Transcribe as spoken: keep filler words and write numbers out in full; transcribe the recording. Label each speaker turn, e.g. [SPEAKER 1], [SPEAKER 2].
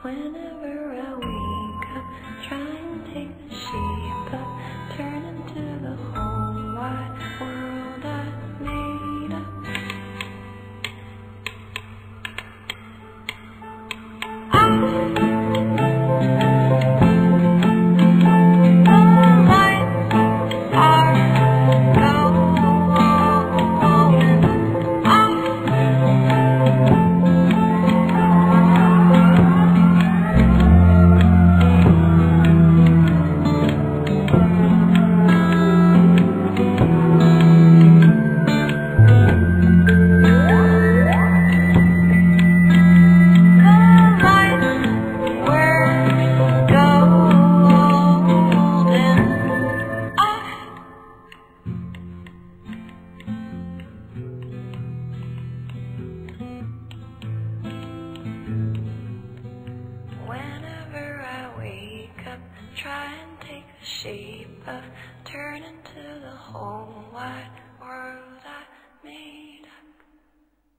[SPEAKER 1] Whenever I wake up, try and take the shape of, turn into the whole wide world I made up. Whenever I wake up, try and take the shape of, turn into the whole wide world I made.